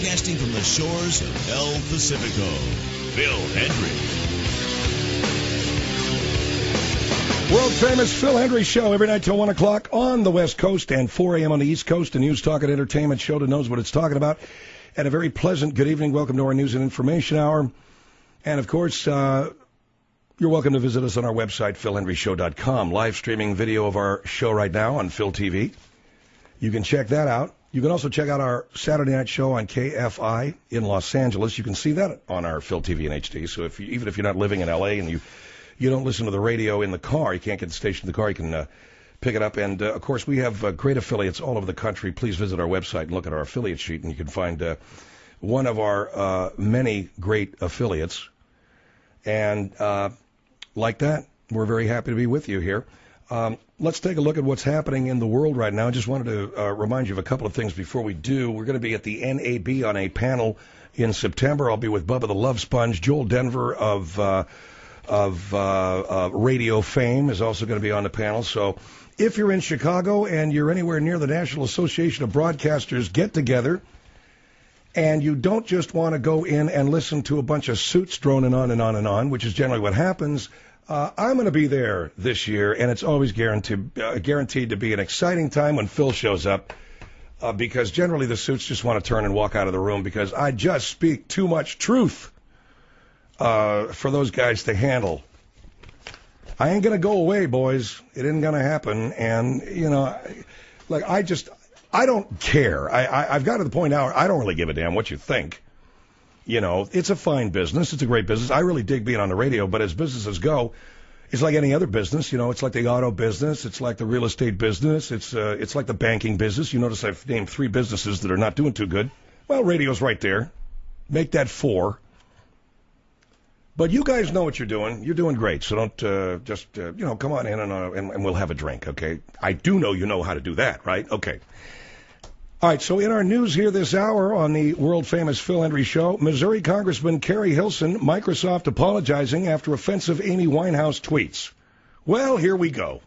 broadcasting from the shores of El Pacifico, Phil Hendrie. World famous Phil Hendrie Show every night till 1 o'clock on the West Coast and 4 a.m. on the East Coast. A news, talk, and entertainment show that knows what it's talking about. And a very pleasant good evening. Welcome to our news and information hour. And, of course, you're welcome to visit us on our website, philhendrieshow.com. Live streaming video of our show right now on Phil TV. You can check that out. You can also check out our Saturday night show on KFI in Los Angeles. You can see that on our Phil TV in HD. So even if you're not living in L.A. and you don't listen to the radio in the car, you can't get the station in the car, you can pick it up. And, of course, we have great affiliates all over the country. Please visit our website and look at our affiliate sheet, and you can find one of our many great affiliates. And like that, we're very happy to be with you here. Let's take a look at what's happening in the world right now. I just wanted to remind you of a couple of things before we do. We're going to be at the NAB on a panel in September. I'll be with Bubba the Love Sponge. Joel Denver of radio fame is also going to be on the panel. So if you're in Chicago and you're anywhere near the National Association of Broadcasters get-together, and you don't just want to go in and listen to a bunch of suits droning on and on and on, which is generally what happens, I'm going to be there this year, and it's always guaranteed to be an exciting time when Phil shows up, because generally the suits just want to turn and walk out of the room because I just speak too much truth for those guys to handle. I ain't going to go away, boys. It isn't going to happen. And, you know, like I don't care. I've got to the point now I don't really give a damn what you think. You know, it's a fine business. It's a great business. I really dig being on the radio, but as businesses go, it's like any other business. You know, it's like the auto business. It's like the real estate business. It's like the banking business. You notice I've named 3 businesses that are not doing too good. Well, radio's right there. Make that 4. But you guys know what you're doing. You're doing great. So don't just come on in and we'll have a drink, okay? I do know you know how to do that, right? Okay. All right, so in our news here this hour on the world-famous Phil Hendrie Show, Missouri Congressman Kerry Hilson, Microsoft apologizing after offensive Amy Winehouse tweets. Well, here we go.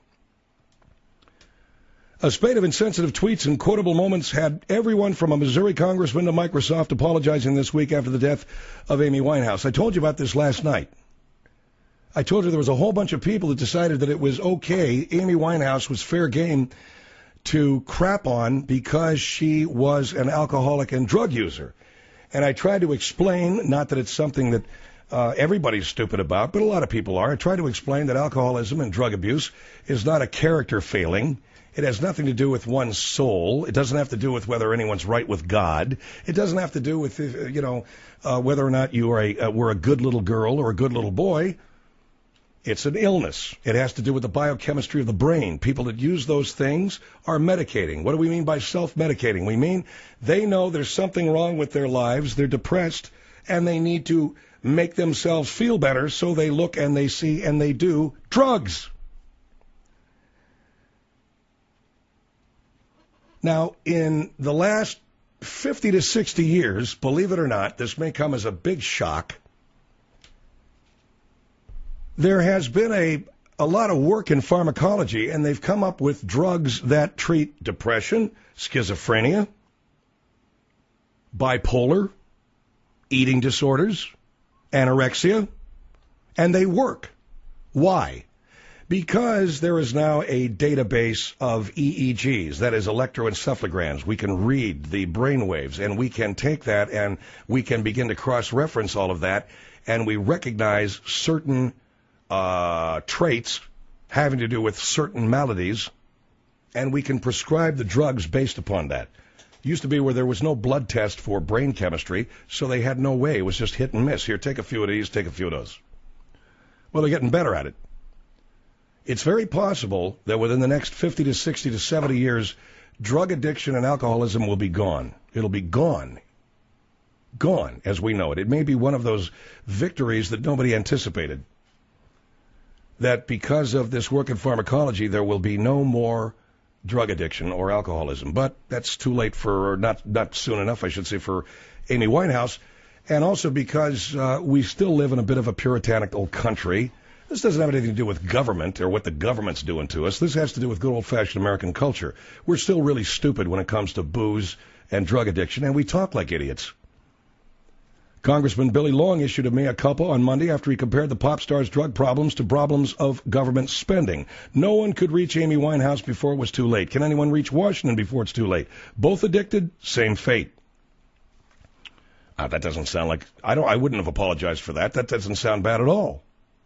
A spate of insensitive tweets and quotable moments had everyone from a Missouri congressman to Microsoft apologizing this week after the death of Amy Winehouse. I told you about this last night. I told you there was a whole bunch of people that decided that it was okay, Amy Winehouse was fair game to crap on because she was an alcoholic and drug user. And I tried to explain, not that it's something that everybody's stupid about, but a lot of people are. I tried to explain that alcoholism and drug abuse is not a character failing. It has nothing to do with one's soul. It doesn't have to do with whether anyone's right with God. It doesn't have to do with, whether or not you were a good little girl or a good little boy. It's an illness. It has to do with the biochemistry of the brain. People that use those things are medicating. What do we mean by self-medicating? We mean they know there's something wrong with their lives, they're depressed, and they need to make themselves feel better, so they look and they see and they do drugs. Now, in the last 50 to 60 years, believe it or not, this may come as a big shock, there has been a lot of work in pharmacology, and they've come up with drugs that treat depression, schizophrenia, bipolar, eating disorders, anorexia, and they work. Why? Because there is now a database of EEGs, that is electroencephalograms. We can read the brain waves, and we can take that and we can begin to cross-reference all of that, and we recognize certain traits having to do with certain maladies, and we can prescribe the drugs based upon that. It used to be where there was no blood test for brain chemistry, so they had no way. It was just hit and miss. Here, take a few of these, take a few of those. Well, they're getting better at it. It's very possible that within the next 50 to 60 to 70 years, drug addiction and alcoholism will be gone. It'll be gone. Gone, as we know it. It may be one of those victories that nobody anticipated. That because of this work in pharmacology, there will be no more drug addiction or alcoholism. But that's too late for, or not soon enough, I should say, for Amy Winehouse. And also because we still live in a bit of a puritanical country. This doesn't have anything to do with government or what the government's doing to us. This has to do with good old-fashioned American culture. We're still really stupid when it comes to booze and drug addiction, and we talk like idiots. Congressman Billy Long issued a mea culpa on Monday after he compared the pop star's drug problems to problems of government spending. No one could reach Amy Winehouse before it was too late. Can anyone reach Washington before it's too late? Both addicted, same fate. That doesn't sound like... I wouldn't have apologized for that. That doesn't sound bad at all.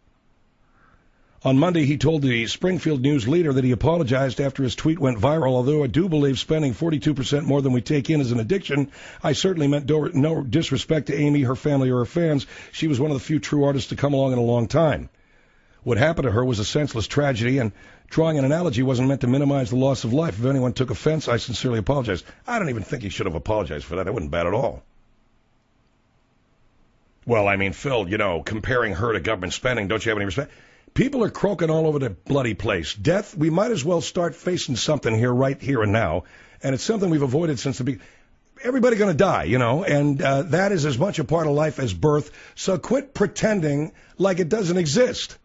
On Monday, he told the Springfield News Leader that he apologized after his tweet went viral. Although I do believe spending 42% more than we take in is an addiction, I certainly meant no disrespect to Amy, her family, or her fans. She was one of the few true artists to come along in a long time. What happened to her was a senseless tragedy, and drawing an analogy wasn't meant to minimize the loss of life. If anyone took offense, I sincerely apologize. I don't even think he should have apologized for that. That wasn't bad at all. Well, I mean, Phil, comparing her to government spending, don't you have any respect? People are croaking all over the bloody place. Death, we might as well start facing something here, right here and now. And it's something we've avoided since the beginning. Everybody's going to die, and that is as much a part of life as birth. So quit pretending like it doesn't exist.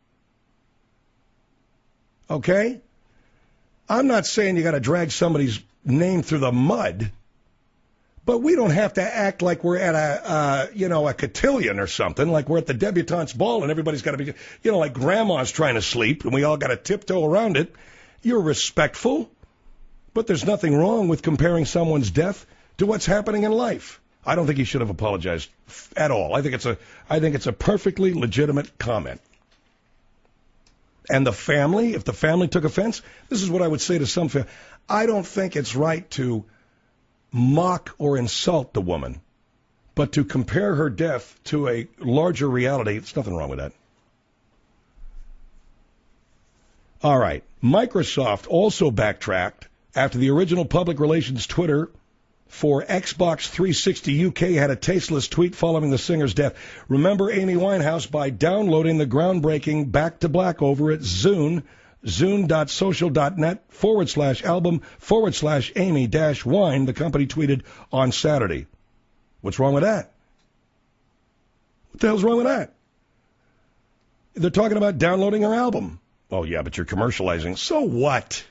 Okay? I'm not saying you got to drag somebody's name through the mud. But we don't have to act like we're at a cotillion or something, like we're at the debutante's ball and everybody's got to be, like grandma's trying to sleep and we all got to tiptoe around it. You're respectful, but there's nothing wrong with comparing someone's death to what's happening in life. I don't think he should have apologized at all. I think it's a perfectly legitimate comment. And the family, if the family took offense, this is what I would say to some family. I don't think it's right to mock or insult the woman, but to compare her death to a larger reality, there's nothing wrong with that. All right. Microsoft also backtracked after the original public relations Twitter for Xbox 360 UK had a tasteless tweet following the singer's death. Remember Amy Winehouse by downloading the groundbreaking Back to Black over at Zune, zune.social.net/album/Amy-Wine, the company tweeted on Saturday. What's wrong with that? What the hell's wrong with that? They're talking about downloading her album. Oh, yeah, but you're commercializing. So what?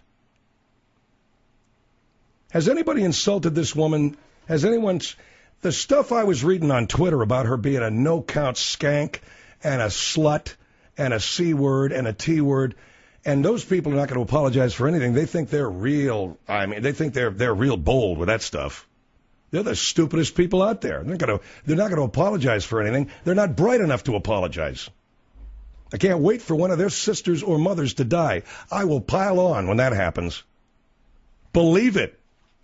Has anybody insulted this woman? Has anyone... The stuff I was reading on Twitter about her being a no-count skank and a slut and a C word and a T word... And those people are not going to apologize for anything. They think they're real. They think they're real bold with that stuff. They're the stupidest people out there. They're not going to apologize for anything. They're not bright enough to apologize. I can't wait for one of their sisters or mothers to die. I will pile on when that happens. Believe it.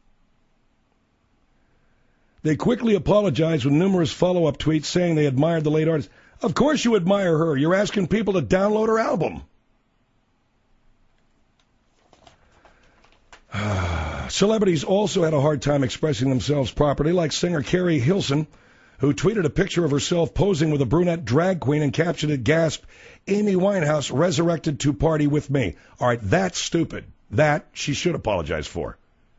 They quickly apologized with numerous follow-up tweets saying they admired the late artist. Of course you admire her. You're asking people to download her album. Celebrities also had a hard time expressing themselves properly, like singer Carrie Hilson, who tweeted a picture of herself posing with a brunette drag queen and captioned it, gasp, Amy Winehouse resurrected to party with me. All right, that's stupid. That she should apologize for.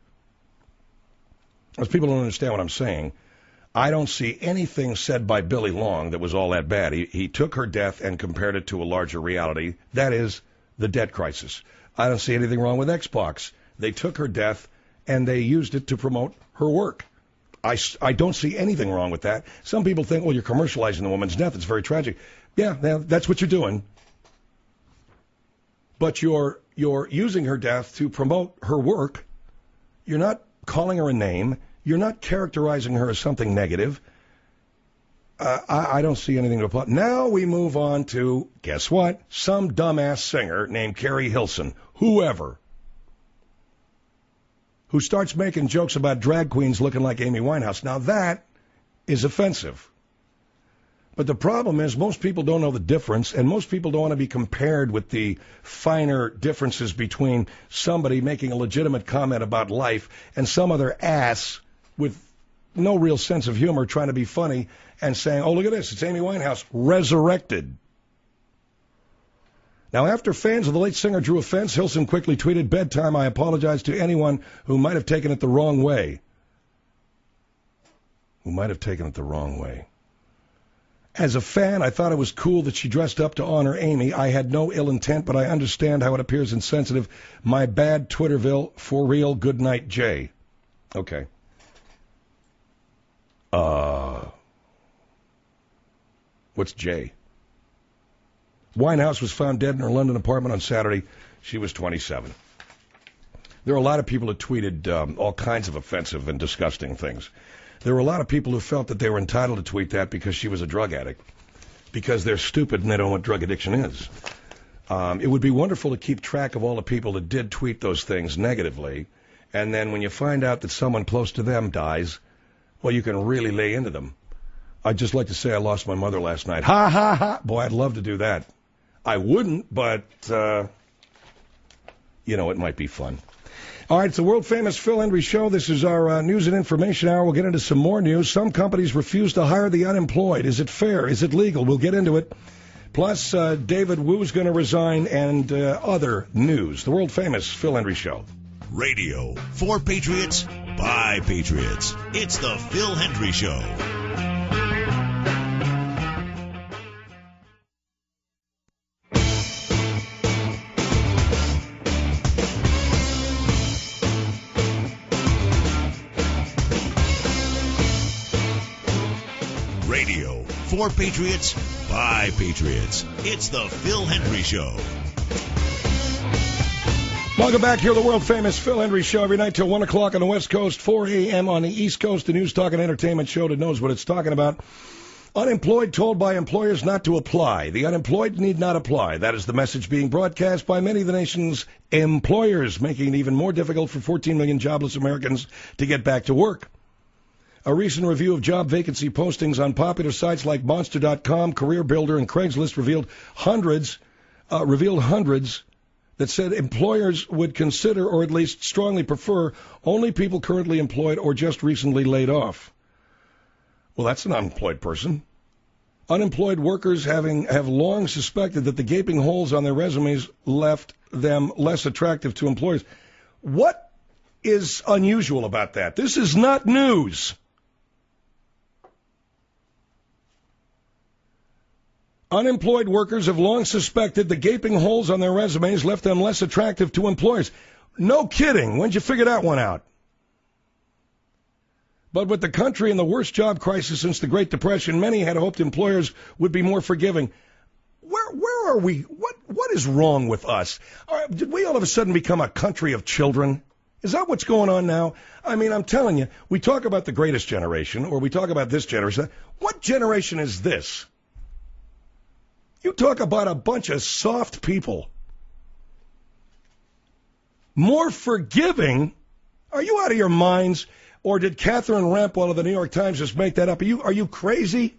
As people don't understand what I'm saying, I don't see anything said by Billy Long that was all that bad. He took her death and compared it to a larger reality. That is the debt crisis. I don't see anything wrong with Xbox. They took her death and they used it to promote her work. I don't see anything wrong with that. Some people think, well, you're commercializing the woman's death. It's very tragic. Yeah, that's what you're doing. But you're using her death to promote her work. You're not calling her a name. You're not characterizing her as something negative. I don't see anything to applaud. Now we move on to, guess what? Some dumbass singer named Carrie Hilson, whoever, who starts making jokes about drag queens looking like Amy Winehouse. Now that is offensive. But the problem is most people don't know the difference, and most people don't want to be compared with the finer differences between somebody making a legitimate comment about life and some other ass with no real sense of humor trying to be funny and saying, oh, look at this, it's Amy Winehouse, resurrected. Now, after fans of the late singer drew offense, Hilson quickly tweeted, bedtime, I apologize to anyone who might have taken it the wrong way. As a fan, I thought it was cool that she dressed up to honor Amy. I had no ill intent, but I understand how it appears insensitive. My bad, Twitterville. For real, good night, Jay. Okay. What's J? Winehouse was found dead in her London apartment on Saturday. She was 27. There are a lot of people who tweeted all kinds of offensive and disgusting things. There were a lot of people who felt that they were entitled to tweet that because she was a drug addict, because they're stupid and they don't know what drug addiction is. It would be wonderful to keep track of all the people that did tweet those things negatively, and then when you find out that someone close to them dies, well, you can really lay into them. I'd just like to say I lost my mother last night. Ha, ha, ha. Boy, I'd love to do that. I wouldn't, but, it might be fun. All right, it's the world-famous Phil Hendrie Show. This is our news and information hour. We'll get into some more news. Some companies refuse to hire the unemployed. Is it fair? Is it legal? We'll get into it. Plus, David Wu's going to resign and other news. The world-famous Phil Hendrie Show. Radio for Patriots, by Patriots. It's the Phil Hendrie Show. Radio for Patriots, by Patriots. It's the Phil Hendrie Show. Welcome back here to the world-famous Phil Hendrie Show every night till 1 o'clock on the West Coast, 4 a.m. on the East Coast, the news, talk, and entertainment show that knows what it's talking about. Unemployed told by employers not to apply. The unemployed need not apply. That is the message being broadcast by many of the nation's employers, making it even more difficult for 14 million jobless Americans to get back to work. A recent review of job vacancy postings on popular sites like Monster.com, CareerBuilder, and Craigslist revealed hundreds that said employers would consider or at least strongly prefer only people currently employed or just recently laid off. Well, that's an unemployed person. Unemployed workers have long suspected that the gaping holes on their resumes left them less attractive to employers. What is unusual about that? This is not news. Unemployed workers have long suspected the gaping holes on their resumes left them less attractive to employers. No kidding. When'd you figure that one out? But with the country in the worst job crisis since the Great Depression, many had hoped employers would be more forgiving. Where are we? What is wrong with us? Did we all of a sudden become a country of children? Is that what's going on now? I mean, I'm telling you, we talk about the greatest generation, or we talk about this generation. What generation is this? You talk about a bunch of soft people. More forgiving? Are you out of your minds? Or did Catherine Rampwell of the New York Times just make that up? Are you crazy?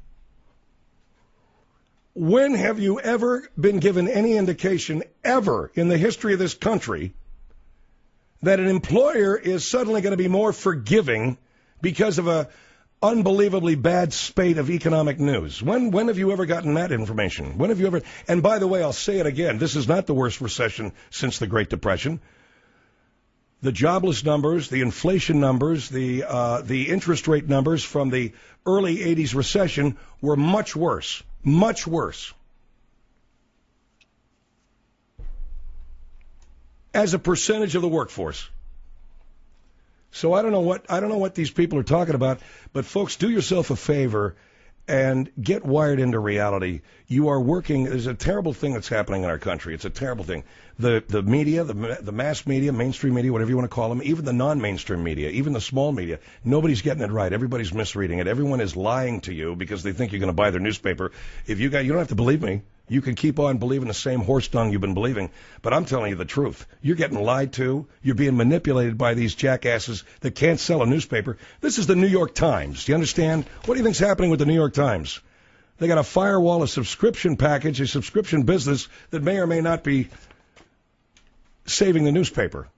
When have you ever been given any indication, ever, in the history of this country, that an employer is suddenly going to be more forgiving because of a unbelievably bad spate of economic news? When have you ever gotten that information? When have you ever? And by the way, I'll say it again. This is not the worst recession since the Great Depression. The jobless numbers, the inflation numbers, the interest rate numbers from the early 80s recession were much worse. Much worse. As a percentage of the workforce. So I don't know what these people are talking about, but folks, do yourself a favor and get wired into reality. You are working. There's a terrible thing that's happening in our country. It's a terrible thing. The media, the mass media, mainstream media, whatever you want to call them, even the non-mainstream media, even the small media, nobody's getting it right. Everybody's misreading it. Everyone is lying to you because they think you're going to buy their newspaper. You don't have to believe me. You can keep on believing the same horse dung you've been believing, but I'm telling you the truth. You're getting lied to. You're being manipulated by these jackasses that can't sell a newspaper. This is the New York Times. Do you understand? What do you think's happening with the New York Times? They got a firewall, a subscription package, a subscription business that may or may not be saving the newspaper.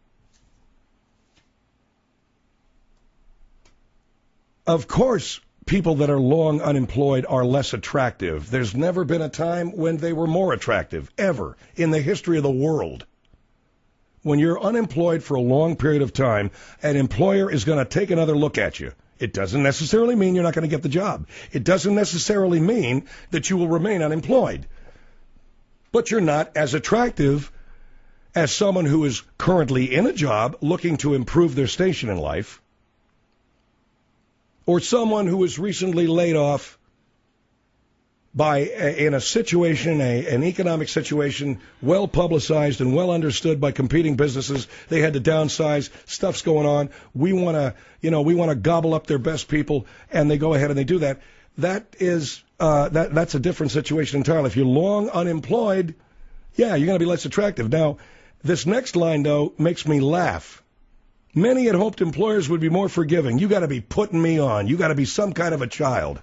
Of course, people that are long unemployed are less attractive. There's never been a time when they were more attractive, ever, in the history of the world. When you're unemployed for a long period of time, an employer is going to take another look at you. It doesn't necessarily mean you're not going to get the job. It doesn't necessarily mean that you will remain unemployed. But you're not as attractive as someone who is currently in a job looking to improve their station in life, or someone who was recently laid off in a situation, an economic situation, well publicized and well understood by competing businesses. They had to downsize. Stuff's going on. We want to gobble up their best people, and they go ahead and they do that. That's a different situation entirely. If you're long unemployed, yeah, you're going to be less attractive. Now, this next line, though, makes me laugh. Many had hoped employers would be more forgiving. You got to be putting me on. You got to be some kind of a child.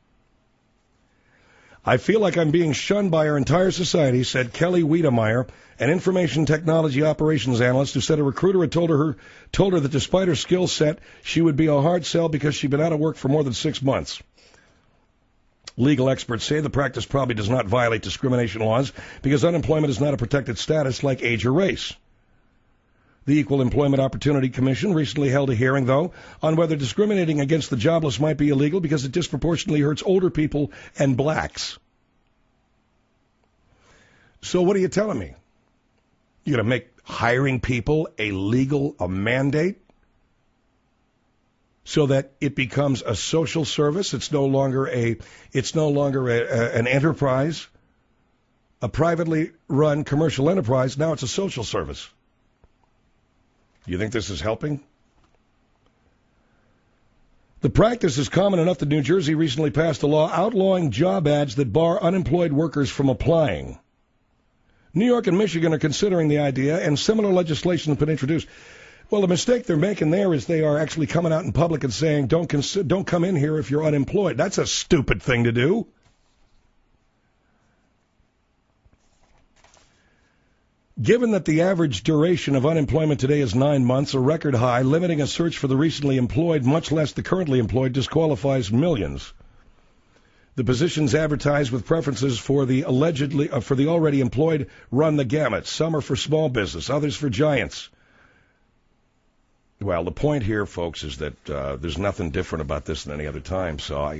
I feel like I'm being shunned by our entire society, said Kelly Wiedemeyer, an information technology operations analyst who said a recruiter had told her that despite her skill set, she would be a hard sell because she'd been out of work for more than 6 months. Legal experts say the practice probably does not violate discrimination laws because unemployment is not a protected status like age or race. The Equal Employment Opportunity Commission recently held a hearing, though, on whether discriminating against the jobless might be illegal because it disproportionately hurts older people and blacks. So what are you telling me? You're going to make hiring people a mandate so that it becomes a social service? It's no longer an enterprise, a privately run commercial enterprise. Now it's a social service. You think this is helping? The practice is common enough that New Jersey recently passed a law outlawing job ads that bar unemployed workers from applying. New York and Michigan are considering the idea, and similar legislation has been introduced. Well, the mistake they're making there is they are actually coming out in public and saying, don't come in here if you're unemployed. That's a stupid thing to do. Given that the average duration of unemployment today is 9 months, a record high, limiting a search for the recently employed, much less the currently employed, disqualifies millions. The positions advertised with preferences for the already employed run the gamut. Some are for small business, others for giants. Well, the point here, folks, is that there's nothing different about this than any other time. So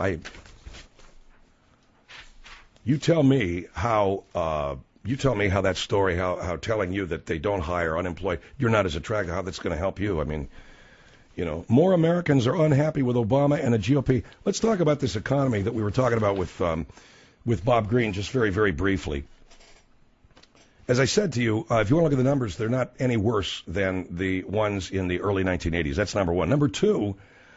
you tell me how that story, how telling you that they don't hire unemployed, you're not as attractive, how that's going to help you. I mean, more Americans are unhappy with Obama and the GOP. Let's talk about this economy that we were talking about with Bob Green just very, very briefly. As I said to you, if you want to look at the numbers, they're not any worse than the ones in the early 1980s. That's number one. Number two,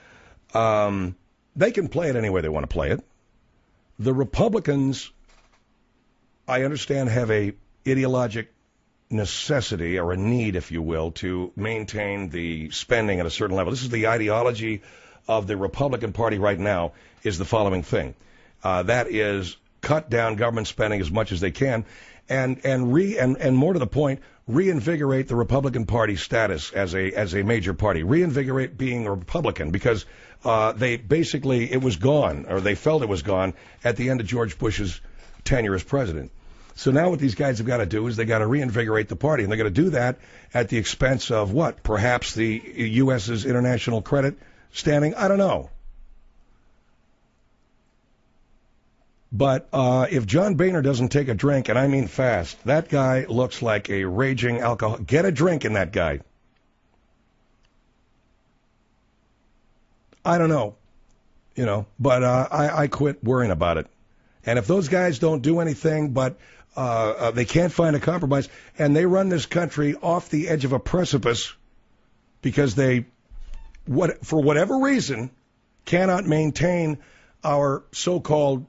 they can play it any way they want to play it. The Republicans, I understand, have a ideologic necessity or a need, if you will, to maintain the spending at a certain level. This is the ideology of the Republican Party right now, is the following thing. That is cut down government spending as much as they can and more to the point, reinvigorate the Republican Party status as a major party. Reinvigorate being a Republican because it was gone, or they felt it was gone at the end of George Bush's tenure as president. So now what these guys have got to do is they got to reinvigorate the party, and they're going to do that at the expense of what? Perhaps the U.S.'s international credit standing? I don't know. But if John Boehner doesn't take a drink, and I mean fast, that guy looks like a raging alcoholic. Get a drink in that guy. I don't know, but I quit worrying about it. And if those guys don't do anything, but they can't find a compromise, and they run this country off the edge of a precipice because they, for whatever reason, cannot maintain our so-called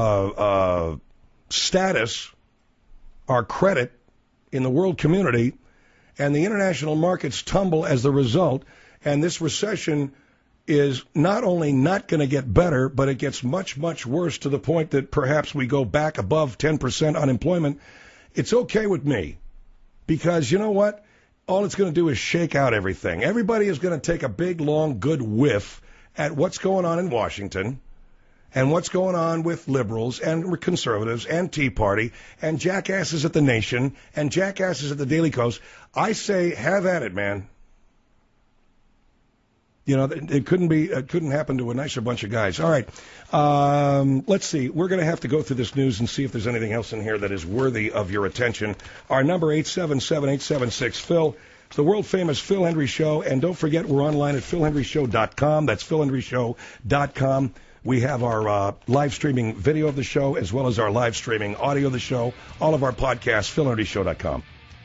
status, our credit in the world community, and the international markets tumble as the result, and this recession is not only not going to get better, but it gets much, much worse to the point that perhaps we go back above 10% unemployment. It's okay with me because you know what? All it's going to do is shake out everything. Everybody is going to take a big, long, good whiff at what's going on in Washington and what's going on with liberals and conservatives and Tea Party and jackasses at the Nation and jackasses at the Daily Kos. I say, have at it, man. It couldn't happen to a nicer bunch of guys. All right. Let's see. We're going to have to go through this news and see if there's anything else in here that is worthy of your attention. Our number, 877-876-PHIL. It's the world-famous Phil Hendrie Show. And don't forget, we're online at philhendrieshow.com. That's philhendrieshow.com. We have our live streaming video of the show as well as our live streaming audio of the show. All of our podcasts, PhilHenryShow.com.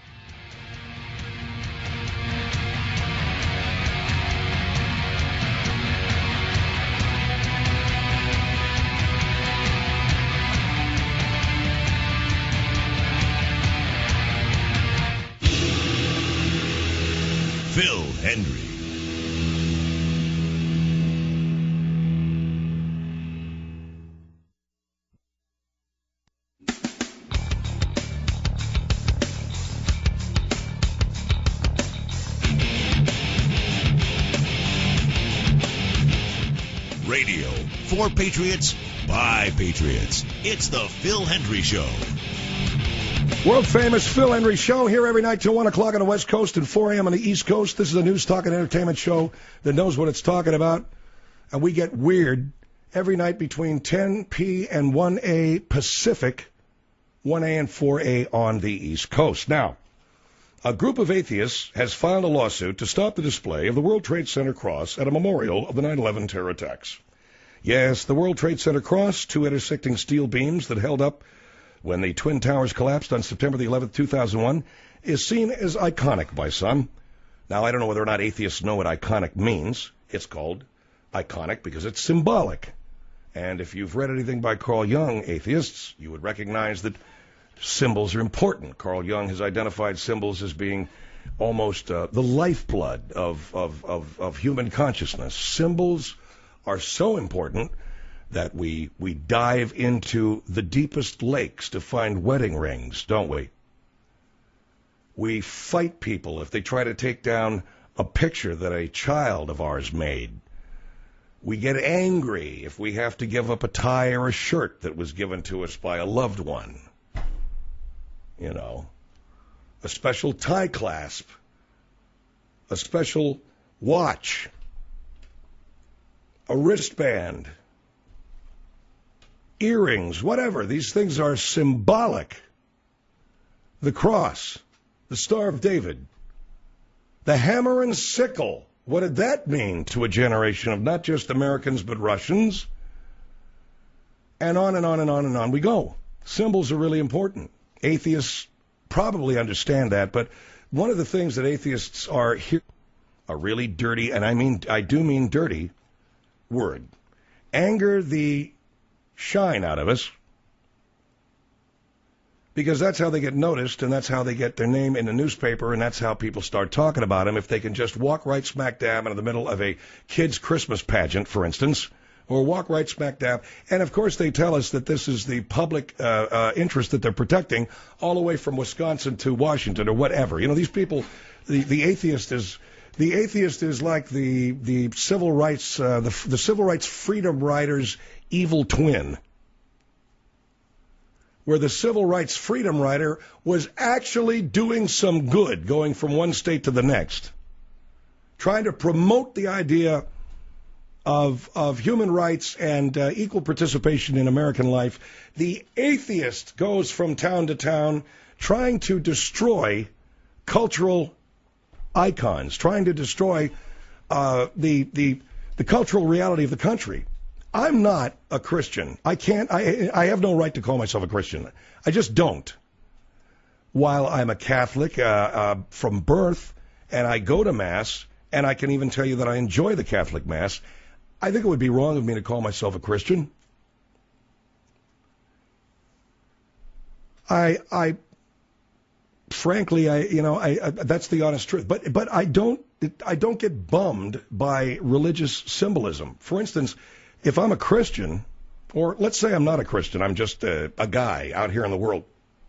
Phil Hendrie. Radio for Patriots by Patriots. It's the Phil Hendrie Show. World famous Phil Hendrie Show here every night till 1 o'clock on the West Coast and 4 a.m. on the East Coast. This is a news, talk, and entertainment show that knows what it's talking about. And we get weird every night between 10 p and 1 a Pacific, 1 a and 4 a on the East Coast. Now, a group of atheists has filed a lawsuit to stop the display of the World Trade Center cross at a memorial of the 9/11 terror attacks. Yes, the World Trade Center cross, two intersecting steel beams that held up when the Twin Towers collapsed on September the 11th, 2001, is seen as iconic by some. Now, I don't know whether or not atheists know what iconic means. It's called iconic because it's symbolic. And if you've read anything by Carl Jung, atheists, you would recognize that symbols are important. Carl Jung has identified symbols as being almost the lifeblood of human consciousness. Symbols are so important that we dive into the deepest lakes to find wedding rings, don't we? We fight people if they try to take down a picture that a child of ours made. We get angry if we have to give up a tie or a shirt that was given to us by a loved one. You know, a special tie clasp, a special watch, a wristband, earrings, whatever. These things are symbolic. The cross, the Star of David, the hammer and sickle. What did that mean to a generation of not just Americans but Russians? And on and on and on and on we go. Symbols are really important. Atheists probably understand that, but one of the things that atheists are here, a really dirty, and I do mean dirty, word, anger the shine out of us, because that's how they get noticed, and that's how they get their name in the newspaper, and that's how people start talking about them. If they can just walk right smack dab into the middle of a kid's Christmas pageant, for instance, or walk right smack dab, and of course they tell us that this is the public interest that they're protecting, all the way from Wisconsin to Washington or whatever. You know, these people, the atheist is like the civil rights the civil rights freedom riders' evil twin, where the civil rights freedom rider was actually doing some good, going from one state to the next, trying to promote the idea of human rights and equal participation in American life. The atheist goes from town to town trying to destroy cultural icons, trying to destroy the cultural reality of the country. I'm not a Christian. I have no right to call myself a Christian. I just don't. While I'm a Catholic from birth, and I go to Mass, and I can even tell you that I enjoy the Catholic Mass, I think it would be wrong of me to call myself a Christian. Frankly, that's the honest truth. But I don't get bummed by religious symbolism. For instance, if I'm a Christian, or let's say I'm not a Christian, I'm just a guy out here in the world,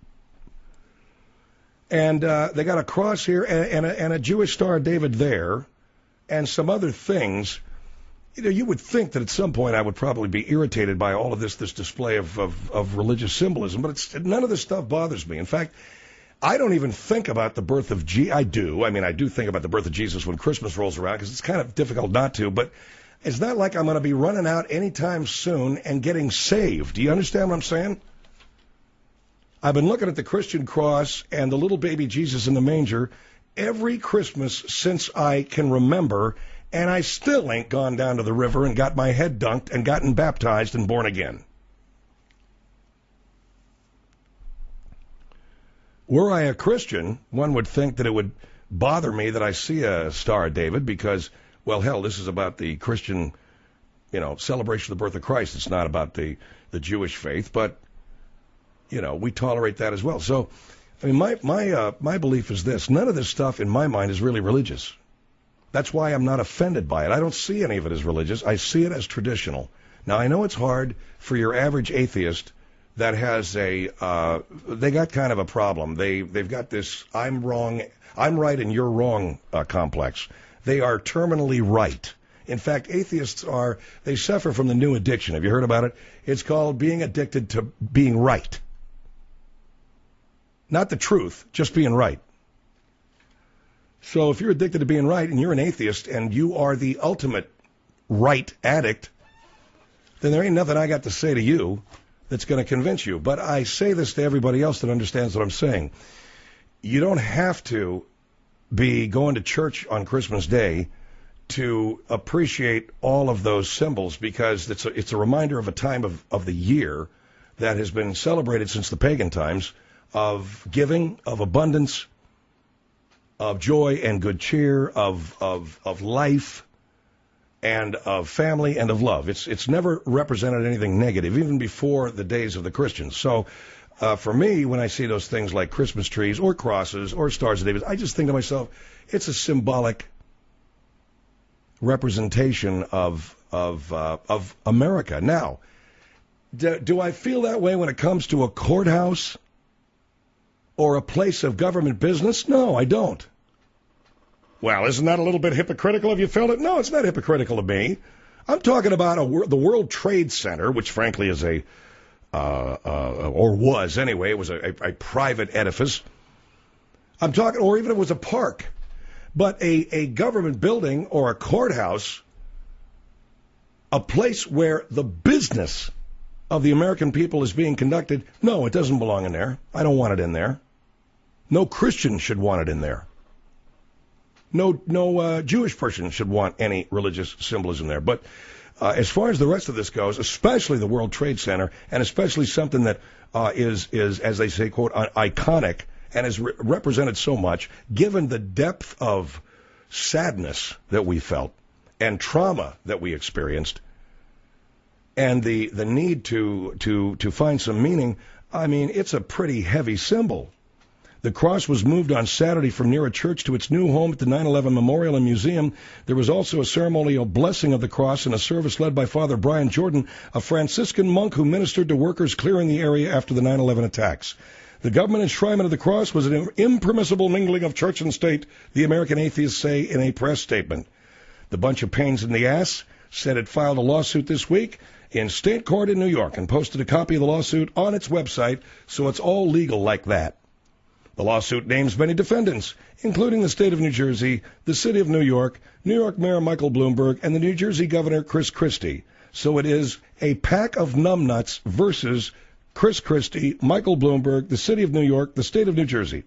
and they got a cross here and a Jewish Star of David there, and some other things. You know, you would think that at some point I would probably be irritated by all of this display of religious symbolism, but none of this stuff bothers me. In fact, I don't even think about the birth of Jesus. I do think about the birth of Jesus when Christmas rolls around, because it's kind of difficult not to, but it's not like I'm going to be running out anytime soon and getting saved. Do you understand what I'm saying? I've been looking at the Christian cross and the little baby Jesus in the manger every Christmas since I can remember, and I still ain't gone down to the river and got my head dunked and gotten baptized and born again. Were I a Christian, one would think that it would bother me that I see a Star of David because, well, hell, this is about the Christian, celebration of the birth of Christ. It's not about the Jewish faith, but, we tolerate that as well. So, I mean, my belief is this. None of this stuff, in my mind, is really religious. That's why I'm not offended by it. I don't see any of it as religious. I see it as traditional. Now, I know it's hard for your average atheist that has they got kind of a problem. They've got this I'm right and you're wrong complex. They are terminally right. In fact, atheists they suffer from the new addiction. Have you heard about it? It's called being addicted to being right. Not the truth, just being right. So if you're addicted to being right and you're an atheist and you are the ultimate right addict, then there ain't nothing I got to say to you that's going to convince you. But I say this to everybody else that understands what I'm saying. You don't have to be going to church on Christmas Day to appreciate all of those symbols, because it's a reminder of a time of the year that has been celebrated since the pagan times, of giving, of abundance, of joy and good cheer, of life, and of family and of love. It's never represented anything negative, even before the days of the Christians. So for me, when I see those things like Christmas trees or crosses or Stars of David, I just think to myself, it's a symbolic representation of America. Now, do I feel that way when it comes to a courthouse or a place of government business? No, I don't. Well, isn't that a little bit hypocritical if you felt it? No, it's not hypocritical to me. I'm talking about the World Trade Center, which frankly is was anyway, it was a private edifice. I'm talking, or even it was a park. But a government building or a courthouse, a place where the business of the American people is being conducted, no, it doesn't belong in there. I don't want it in there. No Christian should want it in there. No Jewish person should want any religious symbolism there. But as far as the rest of this goes, especially the World Trade Center, and especially something that is, as they say, quote, iconic, and is represented so much, given the depth of sadness that we felt and trauma that we experienced, and the need to find some meaning, I mean, it's a pretty heavy symbol. The cross was moved on Saturday from near a church to its new home at the 9/11 Memorial and Museum. There was also a ceremonial blessing of the cross and a service led by Father Brian Jordan, a Franciscan monk who ministered to workers clearing the area after the 9/11 attacks. The government enshrinement of the cross was an impermissible mingling of church and state, the American atheists say in a press statement. The bunch of pains in the ass said it filed a lawsuit this week in state court in New York and posted a copy of the lawsuit on its website, so it's all legal like that. The lawsuit names many defendants, including the state of New Jersey, the city of New York Mayor Michael Bloomberg, and the New Jersey Governor Chris Christie. So it is a pack of numbnuts versus Chris Christie, Michael Bloomberg, the city of New York, the state of New Jersey.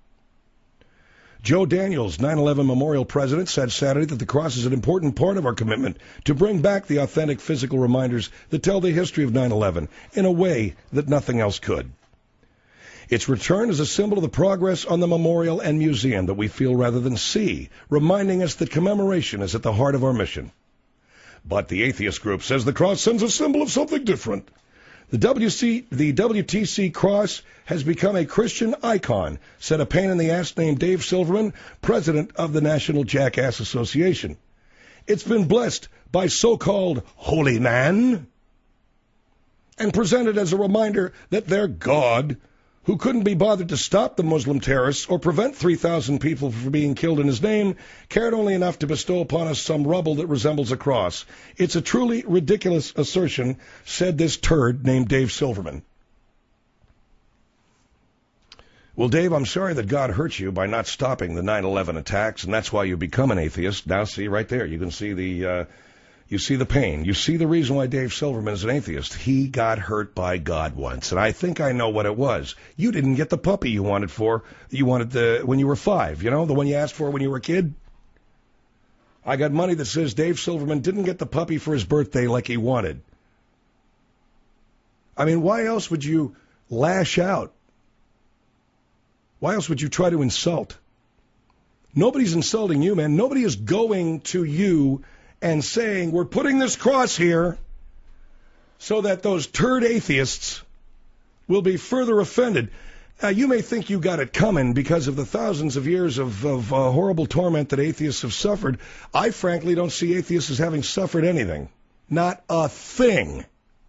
Joe Daniels, 9/11 Memorial president, said Saturday that the cross is an important part of our commitment to bring back the authentic physical reminders that tell the history of 9/11 in a way that nothing else could. Its return is a symbol of the progress on the memorial and museum that we feel rather than see, reminding us that commemoration is at the heart of our mission. But the atheist group says the cross sends a symbol of something different. The WTC cross has become a Christian icon, said a pain in the ass named Dave Silverman, president of the National Jackass Association. It's been blessed by so-called holy man and presented as a reminder that their God, who couldn't be bothered to stop the Muslim terrorists or prevent 3,000 people from being killed in his name, cared only enough to bestow upon us some rubble that resembles a cross. It's a truly ridiculous assertion, said this turd named Dave Silverman. Well, Dave, I'm sorry that God hurt you by not stopping the 9/11 attacks, and that's why you become an atheist. Now, see right there, you can see the pain. You see the reason why Dave Silverman is an atheist. He got hurt by God once, and I think I know what it was. You didn't get the puppy you wanted when you were 5, the one you asked for when you were a kid. I got money that says Dave Silverman didn't get the puppy for his birthday like he wanted. I mean, why else would you lash out? Why else would you try to insult? Nobody's insulting you, man. Nobody is going to you and saying, we're putting this cross here so that those turd atheists will be further offended. You may think you got it coming because of the thousands of years of horrible torment that atheists have suffered. I frankly don't see atheists as having suffered anything. Not a thing.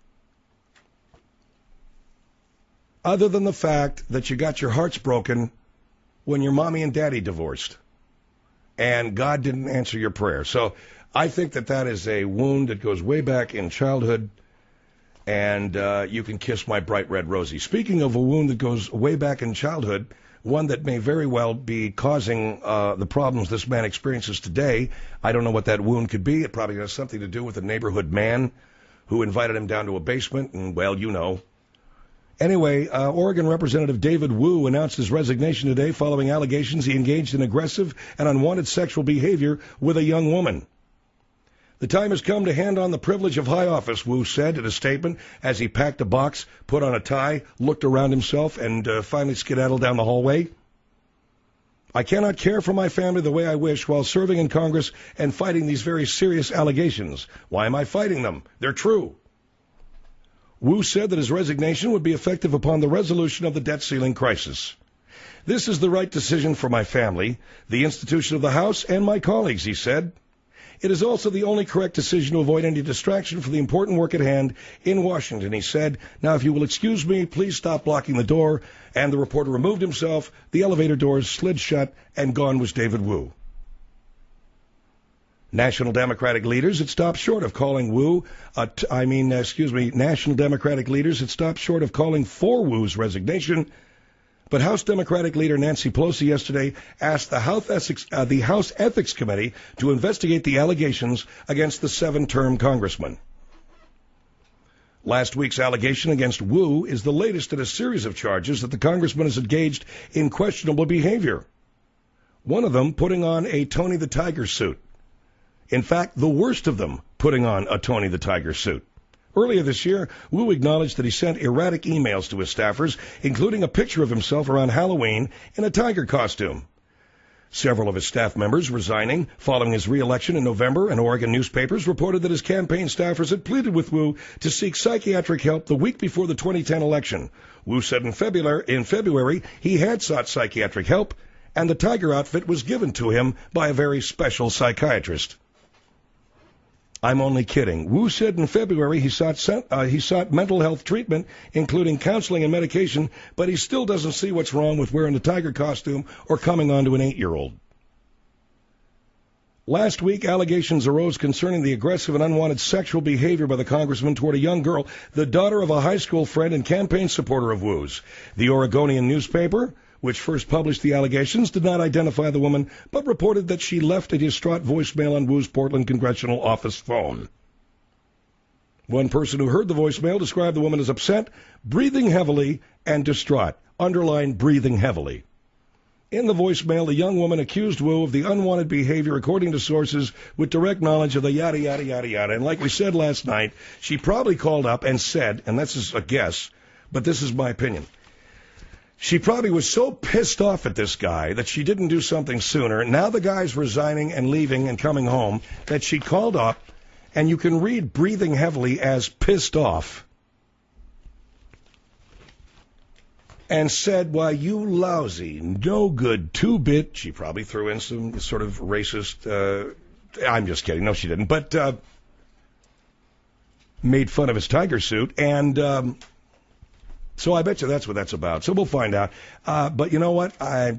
Other than the fact that you got your hearts broken when your mommy and daddy divorced. And God didn't answer your prayer. So I think that is a wound that goes way back in childhood. And you can kiss my bright red rosy. Speaking of a wound that goes way back in childhood, one that may very well be causing the problems this man experiences today, I don't know what that wound could be. It probably has something to do with a neighborhood man who invited him down to a basement, and, well, you know. Anyway, Oregon Representative David Wu announced his resignation today following allegations he engaged in aggressive and unwanted sexual behavior with a young woman. The time has come to hand on the privilege of high office, Wu said in a statement as he packed a box, put on a tie, looked around himself, and finally skedaddled down the hallway. I cannot care for my family the way I wish while serving in Congress and fighting these very serious allegations. Why am I fighting them? They're true. Wu said that his resignation would be effective upon the resolution of the debt ceiling crisis. This is the right decision for my family, the institution of the House, and my colleagues, he said. It is also the only correct decision to avoid any distraction from the important work at hand in Washington, he said. Now, if you will excuse me, please stop blocking the door. And the reporter removed himself. The elevator doors slid shut, and gone was David Wu. National Democratic leaders had stopped short of calling National Democratic leaders had stopped short of calling for Wu's resignation. But House Democratic leader Nancy Pelosi yesterday asked the House Ethics Committee to investigate the allegations against the 7-term congressman. Last week's allegation against Wu is the latest in a series of charges that the congressman has engaged in questionable behavior. One of them putting on a Tony the Tiger suit. In fact, the worst of them putting on a Tony the Tiger suit. Earlier this year, Wu acknowledged that he sent erratic emails to his staffers, including a picture of himself around Halloween in a tiger costume. Several of his staff members resigning following his re-election in November, and Oregon newspapers reported that his campaign staffers had pleaded with Wu to seek psychiatric help the week before the 2010 election. Wu said in February he had sought psychiatric help, and the tiger outfit was given to him by a very special psychiatrist. I'm only kidding. Wu said in February he sought mental health treatment, including counseling and medication, but he still doesn't see what's wrong with wearing the tiger costume or coming on to an 8-year-old. Last week, allegations arose concerning the aggressive and unwanted sexual behavior by the congressman toward a young girl, the daughter of a high school friend and campaign supporter of Wu's. The Oregonian newspaper, which first published the allegations, did not identify the woman, but reported that she left a distraught voicemail on Wu's Portland congressional office phone. One person who heard the voicemail described the woman as upset, breathing heavily, and distraught. Underline breathing heavily. In the voicemail, the young woman accused Wu of the unwanted behavior according to sources with direct knowledge of the yada, yada, yada, yada. And like we said last night, she probably called up and said, and this is a guess, but this is my opinion, she probably was so pissed off at this guy that she didn't do something sooner. Now the guy's resigning and leaving and coming home, that she called up, and you can read breathing heavily as pissed off, and said, why, you lousy, no good, 2-bit. She probably threw in some sort of racist, I'm just kidding. No, she didn't. But made fun of his tiger suit, and so I bet you that's what that's about. So we'll find out. But you know what? I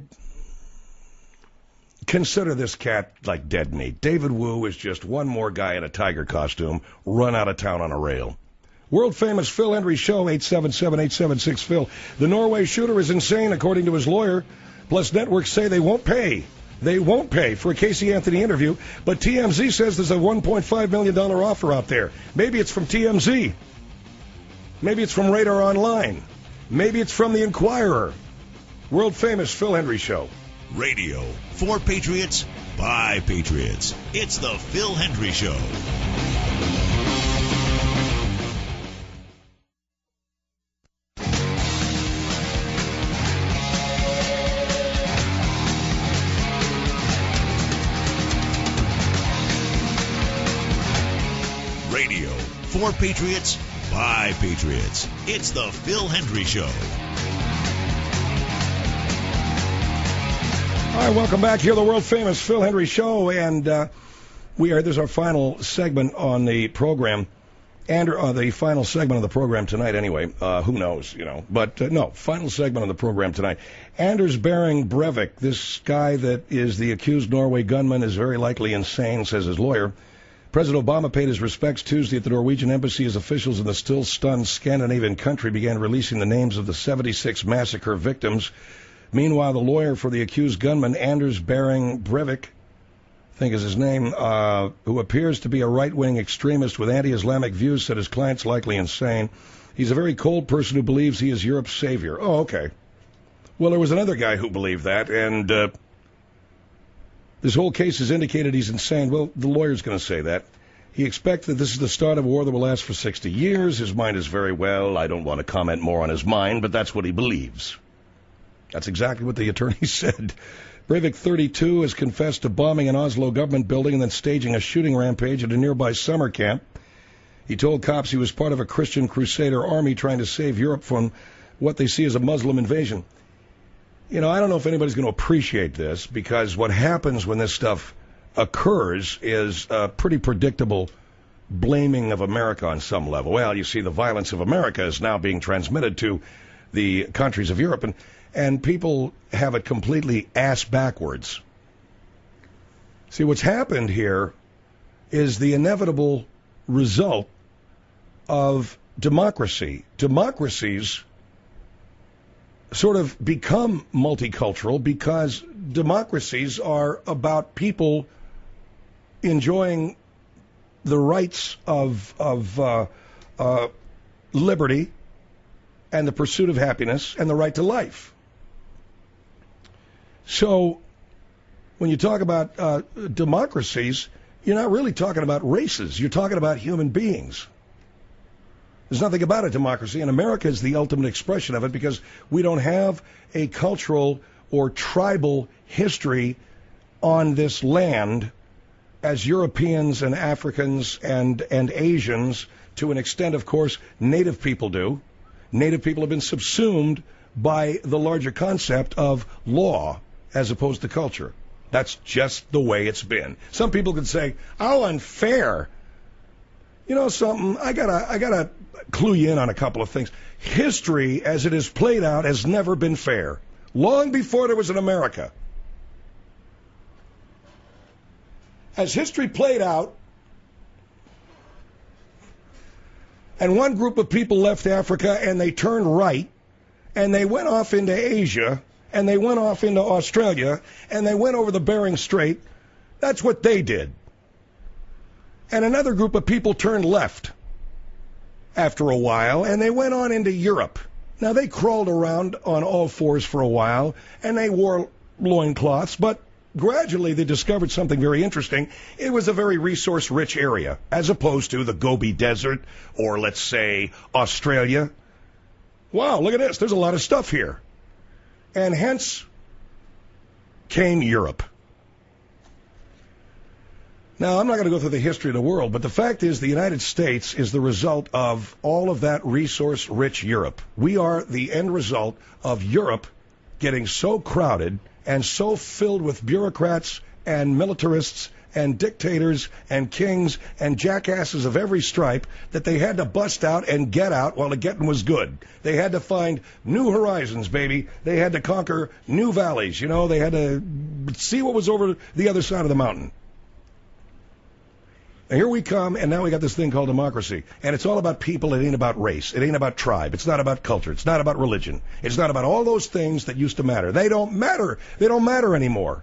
consider this cat like dead meat. David Wu is just one more guy in a tiger costume run out of town on a rail. World-famous Phil Hendry Show, 877-876-PHIL. The Norway shooter is insane, according to his lawyer. Plus, networks say they won't pay. They won't pay for a Casey Anthony interview. But TMZ says there's a $1.5 million offer out there. Maybe it's from TMZ. Maybe it's from Radar Online. Maybe it's from the Inquirer. World-famous Phil Hendry Show. Radio for Patriots, by Patriots. It's the Phil Hendry Show. Radio for Patriots by Patriots. It's the Phil Hendry Show. All right, welcome back here, the world-famous Phil Hendry Show, and this is our final segment on the program, and the final segment of the program tonight anyway. Who knows, but no, final segment of the program tonight. Anders Behring Breivik, this guy that is the accused Norway gunman, is very likely insane, says his lawyer. President Obama paid his respects Tuesday at the Norwegian embassy as officials in the still-stunned Scandinavian country began releasing the names of the 76 massacre victims. Meanwhile, the lawyer for the accused gunman, Anders Behring Breivik, I think is his name, who appears to be a right-wing extremist with anti-Islamic views, said his client's likely insane. He's a very cold person who believes he is Europe's savior. Oh, okay. Well, there was another guy who believed that, and this whole case has indicated he's insane. Well, the lawyer's going to say that. He expects that this is the start of a war that will last for 60 years. His mind is very well. I don't want to comment more on his mind, but that's what he believes. That's exactly what the attorney said. Breivik, 32, has confessed to bombing an Oslo government building and then staging a shooting rampage at a nearby summer camp. He told cops he was part of a Christian Crusader army trying to save Europe from what they see as a Muslim invasion. I don't know if anybody's going to appreciate this, because what happens when this stuff occurs is a pretty predictable blaming of America on some level. Well, you see, the violence of America is now being transmitted to the countries of Europe, and people have it completely ass backwards. See, what's happened here is the inevitable result of democracy. Democracies sort of become multicultural because democracies are about people enjoying the rights of liberty and the pursuit of happiness and the right to life. So when you talk about democracies, you're not really talking about races. You're talking about human beings. There's nothing about a democracy, and America is the ultimate expression of it because we don't have a cultural or tribal history on this land as Europeans and Africans and Asians, to an extent, of course, Native people do. Native people have been subsumed by the larger concept of law as opposed to culture. That's just the way it's been. Some people could say, "Oh, unfair." You know something? I gotta clue you in on a couple of things. History, as it is played out, has never been fair. Long before there was an America. As history played out, and one group of people left Africa and they turned right, and they went off into Asia, and they went off into Australia, and they went over the Bering Strait. That's what they did. And another group of people turned left after a while, and they went on into Europe. Now, they crawled around on all fours for a while, and they wore loincloths, but gradually they discovered something very interesting. It was a very resource-rich area, as opposed to the Gobi Desert, or let's say Australia. Wow, look at this. There's a lot of stuff here. And hence came Europe. Now, I'm not going to go through the history of the world, but the fact is the United States is the result of all of that resource-rich Europe. We are the end result of Europe getting so crowded and so filled with bureaucrats and militarists and dictators and kings and jackasses of every stripe that they had to bust out and get out while the getting was good. They had to find new horizons, baby. They had to conquer new valleys. They had to see what was over the other side of the mountain. And here we come, and now we got this thing called democracy. And it's all about people. It ain't about race. It ain't about tribe. It's not about culture. It's not about religion. It's not about all those things that used to matter. They don't matter. They don't matter anymore.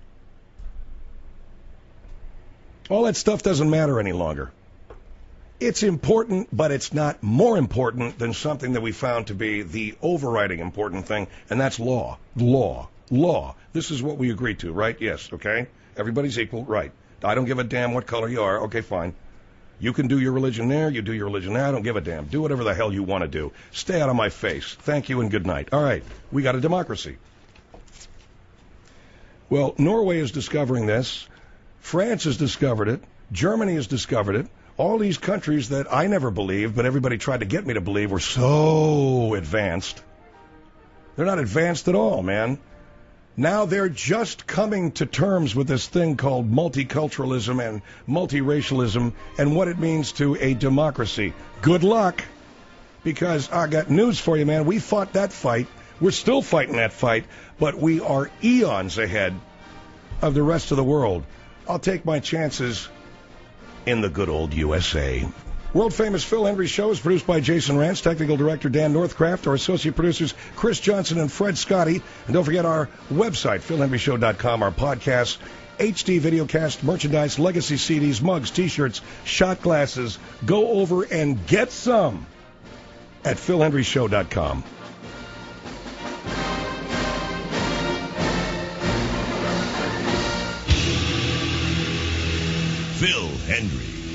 All that stuff doesn't matter any longer. It's important, but it's not more important than something that we found to be the overriding important thing, and that's law. Law. Law. This is what we agreed to, right? Yes, okay? Everybody's equal, right. I don't give a damn what color you are. Okay, fine. You can do your religion there. You do your religion there. I don't give a damn. Do whatever the hell you want to do. Stay out of my face. Thank you and good night. All right. We got a democracy. Well, Norway is discovering this. France has discovered it. Germany has discovered it. All these countries that I never believed, but everybody tried to get me to believe were so advanced. They're not advanced at all, man. Now they're just coming to terms with this thing called multiculturalism and multiracialism and what it means to a democracy. Good luck, because I got news for you, man. We fought that fight. We're still fighting that fight, but we are eons ahead of the rest of the world. I'll take my chances in the good old USA. World-famous Phil Hendrie Show is produced by Jason Rance, technical director Dan Northcraft, our associate producers Chris Johnson and Fred Scotty. And don't forget our website, philhendrieshow.com, our podcasts, HD videocast, merchandise, legacy CDs, mugs, T-shirts, shot glasses. Go over and get some at philhendrieshow.com. Phil Hendrie.